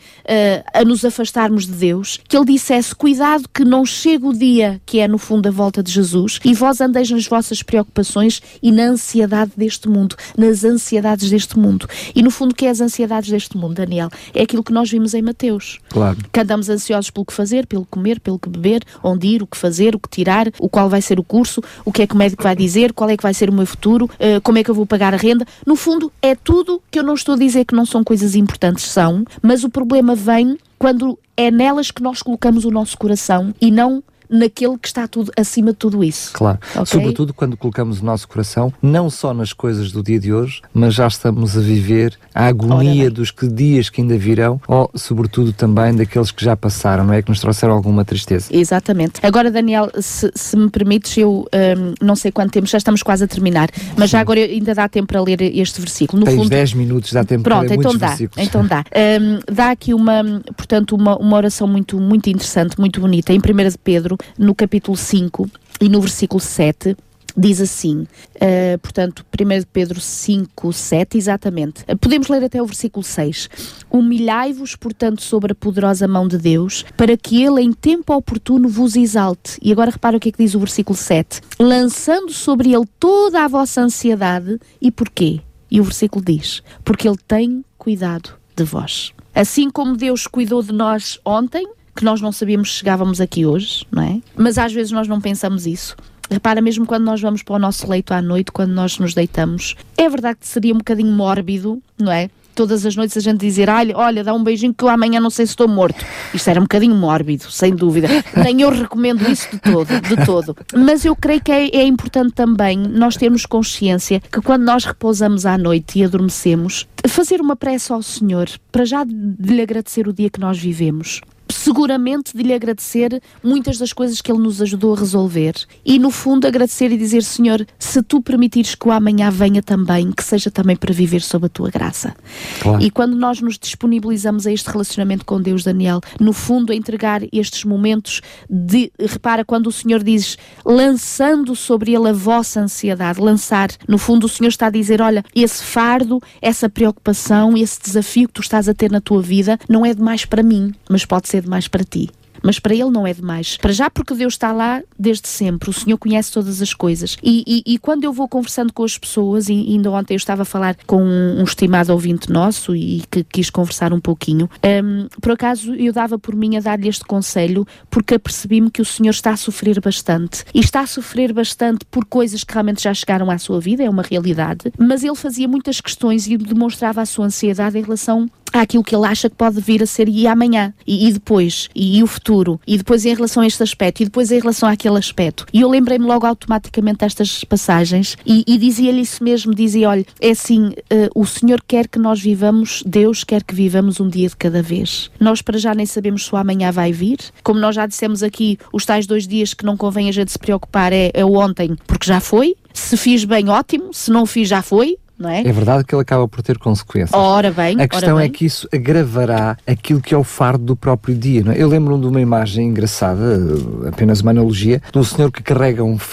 a nos afastarmos de Deus, que ele dissesse: cuidado que não chegue o dia que é no fundo a volta de Jesus e vós andeis nas vossas preocupações e na ansiedade deste mundo, nas ansiedades deste mundo. E no fundo, o que é as ansiedades deste mundo, Daniel? É aquilo que nós vimos em Mateus. Claro. Que andamos ansiosos pelo que fazer, pelo comer, pelo que beber, onde ir, o que fazer, o que tirar, o qual vai ser o curso, o que é que o médico vai dizer, qual é que vai ser o meu futuro, como é que eu vou pagar a renda. No fundo, é tudo que eu não estou a dizer que não são coisas importantes, são, mas o problema vem quando é nelas que nós colocamos o nosso coração e não naquele que está tudo acima de tudo isso. Claro. Okay? Sobretudo quando colocamos o nosso coração não só nas coisas do dia de hoje, mas já estamos a viver a agonia dos dias que ainda virão, ou sobretudo também daqueles que já passaram, não é? Que nos trouxeram alguma tristeza. Exatamente. Agora, Daniel, se me permites, eu não sei quanto tempo, já estamos quase a terminar, mas já agora ainda dá tempo para ler este versículo. No Tens fundo, 10 minutos, dá tempo para ler muitos versículos. Então dá. Dá aqui uma oração muito, muito interessante, muito bonita, em 1 de Pedro, no capítulo 5 e no versículo 7, diz assim, portanto, 1 de Pedro 5, 7, exatamente. Podemos ler até o versículo 6. Humilhai-vos, portanto, sobre a poderosa mão de Deus, para que Ele em tempo oportuno vos exalte. E agora repara o que é que diz o versículo 7. Lançando sobre Ele toda a vossa ansiedade. E porquê? E o versículo diz, porque Ele tem cuidado de vós. Assim como Deus cuidou de nós ontem, que nós não sabíamos que chegávamos aqui hoje, não é? Mas às vezes nós não pensamos isso. Repara, mesmo quando nós vamos para o nosso leito à noite, quando nós nos deitamos, é verdade que seria um bocadinho mórbido, não é? todas as noites a gente dizer, olha, dá um beijinho que eu amanhã não sei se estou morto. Isto era um bocadinho mórbido, sem dúvida. Nem eu recomendo isso de todo. Mas eu creio que é importante também nós termos consciência que quando nós repousamos à noite e adormecemos, fazer uma prece ao Senhor, para já de lhe agradecer o dia que nós vivemos. Seguramente de lhe agradecer muitas das coisas que ele nos ajudou a resolver e no fundo agradecer e dizer, Senhor, se tu permitires que o amanhã venha também, que seja também para viver sob a tua graça. Claro. E quando nós nos disponibilizamos a este relacionamento com Deus, Daniel, no fundo a entregar estes momentos repara quando o Senhor diz, lançando sobre ele a vossa ansiedade, lançar, no fundo o Senhor está a dizer, olha, esse fardo, essa preocupação, esse desafio que tu estás a ter na tua vida, não é demais para mim, mas pode ser demais para ti. Mas para ele não é demais. Para já porque Deus está lá desde sempre. O Senhor conhece todas as coisas. E quando eu vou conversando com as pessoas, e ainda ontem eu estava a falar com um estimado ouvinte nosso e que quis conversar um pouquinho, por acaso eu dava por mim a dar-lhe este conselho porque apercebi-me que o Senhor está a sofrer bastante. E está a sofrer bastante por coisas que realmente já chegaram à sua vida, é uma realidade. Mas ele fazia muitas questões e demonstrava a sua ansiedade em relação àquilo que ele acha que pode vir a ser e amanhã, e depois, e o futuro, e depois em relação a este aspecto, e depois em relação àquele aspecto. E eu lembrei-me logo automaticamente destas passagens, e dizia-lhe isso mesmo, dizia, olha, é assim, o Senhor quer que nós vivamos, Deus quer que vivamos um dia de cada vez. Nós para já nem sabemos se o amanhã vai vir, como nós já dissemos aqui, os tais 2 dias que não convém a gente se preocupar é o ontem, porque já foi, se fiz bem, ótimo, se não fiz, já foi. Não é? É verdade que ele acaba por ter consequências. Ora bem, a questão é que isso agravará aquilo que é o fardo do próprio dia. Não é? Eu lembro-me de uma imagem engraçada, apenas uma analogia, de um senhor que carrega um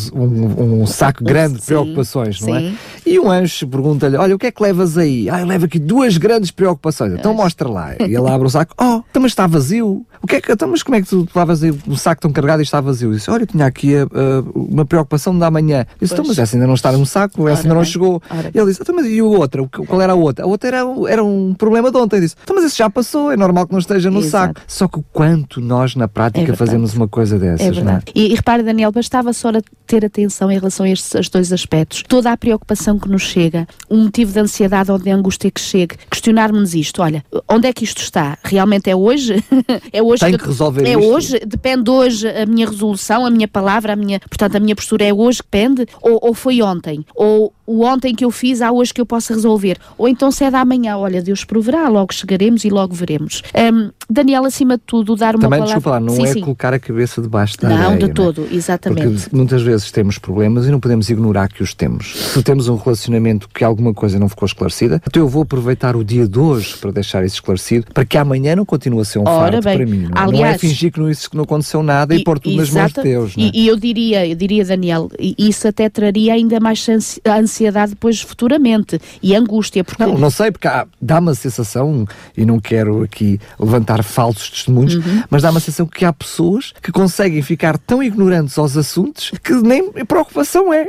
saco grande de preocupações, não é? E um anjo pergunta-lhe, olha, o que é que levas aí? Eu levo aqui 2 grandes preocupações. Então mostra lá. E ele abre o saco, então mas está vazio. Mas como é que tu levas aí um saco tão carregado e está vazio? Eu disse, olha, eu tinha aqui uma preocupação da manhã. Eu disse, então mas essa ainda não está num saco, essa ainda não chegou. Ele disse, mas e o outro? Qual era a outra? A outra era um problema de ontem. Eu disse, mas esse já passou, é normal que não esteja no saco. Só que o quanto nós na prática fazemos uma coisa dessas, não é? E repara, Daniel, bastava só ter atenção em relação a estes 2 aspectos. Toda a preocupação que nos chega, um motivo de ansiedade ou de angústia que chegue, questionarmos isto, olha, onde é que isto está? Realmente é hoje? É hoje Tenho que resolver isto. É hoje? Depende hoje a minha resolução, a minha palavra, portanto a minha postura é hoje que depende? Ou foi ontem? Ou o ontem que eu fiz, há hoje que eu possa resolver. Ou então se é da amanhã, olha, Deus proverá, logo chegaremos e logo veremos. Daniel, acima de tudo, dar uma também, palavra... desculpa lá, não é colocar a cabeça debaixo da areia. Não, de todo, exatamente. Porque muitas vezes temos problemas e não podemos ignorar que os temos. Se temos um relacionamento que alguma coisa não ficou esclarecida, então eu vou aproveitar o dia de hoje para deixar isso esclarecido, para que amanhã não continue a ser um fardo para mim. Não, aliás, não é fingir que não aconteceu nada e pôr tudo nas mãos de Deus. Não é? E eu diria, Daniel, isso até traria ainda mais ansiedade depois futuramente e angústia. Porque... Não sei, porque dá-me a sensação, e não quero aqui levantar falsos testemunhos, mas dá-me a sensação que há pessoas que conseguem ficar tão ignorantes aos assuntos que nem preocupação é.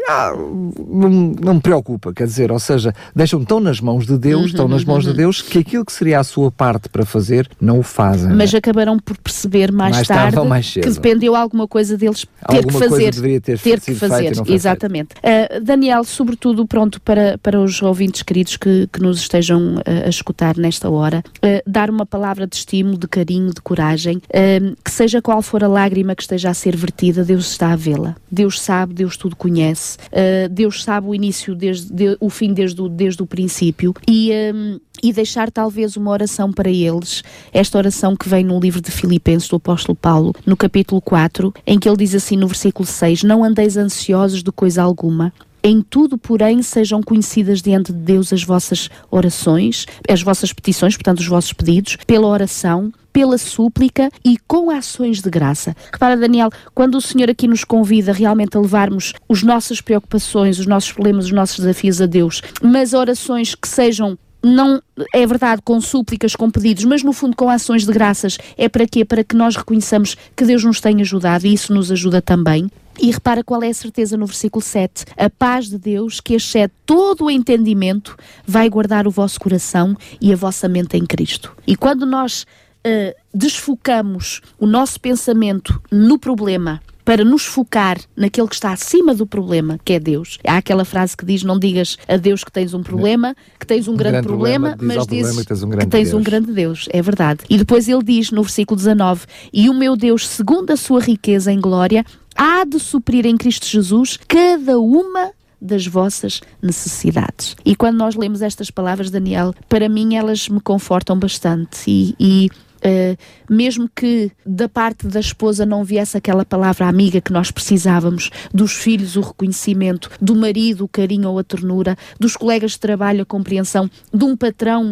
Não me preocupa, quer dizer, ou seja, deixam tão nas mãos de Deus, de Deus, que aquilo que seria a sua parte para fazer, não o fazem. Mas acabarão por perceber mais tarde ou mais cedo, que dependeu alguma coisa deles ter que fazer. Ter que fazer, exatamente. Daniel, sobretudo, pronto, para os ouvintes queridos que nos estejam a escutar nesta hora, dar uma palavra de estímulo, de carinho, de coragem, que seja qual for a lágrima que esteja a ser vertida, Deus está a vê-la. Deus sabe, Deus tudo conhece, Deus sabe o início, o fim desde o princípio, e deixar talvez uma oração para eles, esta oração que vem no livro de Filipenses do apóstolo Paulo, no capítulo 4, em que ele diz assim no versículo 6, não andeis ansiosos de coisa alguma, em tudo, porém, sejam conhecidas diante de Deus as vossas orações, as vossas petições, portanto os vossos pedidos, pela oração, pela súplica e com ações de graça. Repara, Daniel, quando o Senhor aqui nos convida realmente a levarmos as nossas preocupações, os nossos problemas, os nossos desafios a Deus, mas orações que sejam, não é verdade, com súplicas, com pedidos, mas no fundo com ações de graças, é para quê? Para que nós reconheçamos que Deus nos tem ajudado e isso nos ajuda também. E repara qual é a certeza no versículo 7. A paz de Deus, que excede todo o entendimento, vai guardar o vosso coração e a vossa mente em Cristo. E quando nós desfocamos o nosso pensamento no problema, para nos focar naquele que está acima do problema, que é Deus. Há aquela frase que diz: não digas a Deus que tens um problema, que tens um grande problema, mas dizes que tens um grande Deus. É verdade. E depois ele diz no versículo 19: e o meu Deus, segundo a sua riqueza em glória, há de suprir em Cristo Jesus cada uma das vossas necessidades. E quando nós lemos estas palavras, Daniel, para mim elas me confortam bastante mesmo que da parte da esposa não viesse aquela palavra amiga que nós precisávamos, dos filhos o reconhecimento, do marido o carinho ou a ternura, dos colegas de trabalho a compreensão, de um patrão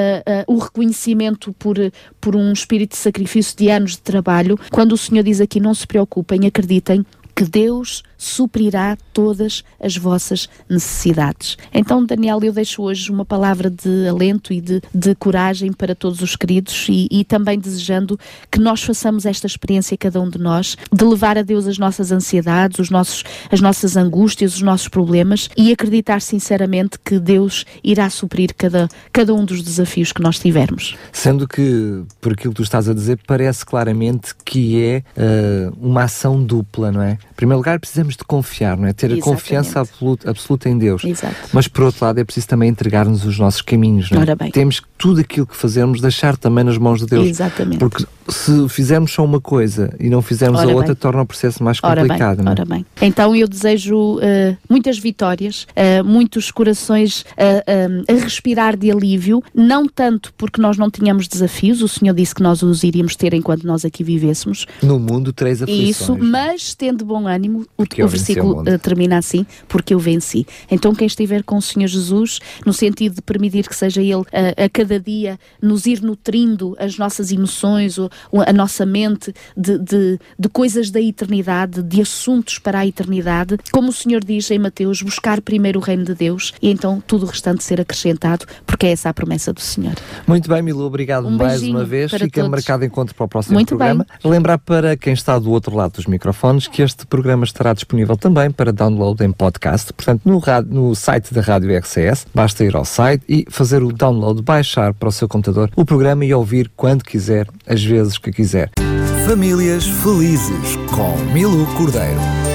o reconhecimento por um espírito de sacrifício de anos de trabalho, quando o Senhor diz aqui: não se preocupem, acreditem que Deus suprirá todas as vossas necessidades. Então, Daniel, eu deixo hoje uma palavra de alento e de coragem para todos os queridos e também desejando que nós façamos esta experiência, cada um de nós, de levar a Deus as nossas ansiedades, as nossas angústias, os nossos problemas, e acreditar sinceramente que Deus irá suprir cada um dos desafios que nós tivermos. Sendo que, por aquilo que tu estás a dizer, parece claramente que é uma ação dupla, não é? Em primeiro lugar, precisamos de confiar, não é? Ter a confiança absoluta em Deus. Exato. Mas, por outro lado, é preciso também entregar-nos os nossos caminhos, não é? Ora bem. Temos que tudo aquilo que fazermos deixar também nas mãos de Deus. Exatamente. Porque se fizermos só uma coisa e não fizermos a outra, torna o processo mais complicado, não é? Ora bem. Então eu desejo muitas vitórias, muitos corações a respirar de alívio, não tanto porque nós não tínhamos desafios, o Senhor disse que nós os iríamos ter enquanto nós aqui vivêssemos. No mundo 3 aflições. Isso, mas tendo bom ânimo, o versículo termina assim: porque eu venci. Então quem estiver com o Senhor Jesus, no sentido de permitir que seja Ele a cada dia nos ir nutrindo as nossas emoções, a nossa mente de coisas da eternidade, de assuntos para a eternidade, como o Senhor diz em Mateus: buscar primeiro o reino de Deus e então tudo o restante ser acrescentado, porque é essa a promessa do Senhor. Muito bem, Milu, obrigado mais uma vez. Fica todos. Marcado encontro para o próximo programa. Lembrar para quem está do outro lado dos microfones que este programa estará disponível também para download em podcast, portanto no site da Rádio RCS, basta ir ao site e fazer o download, baixar para o seu computador o programa e ouvir quando quiser, às vezes que quiser. Famílias felizes com Milu Cordeiro.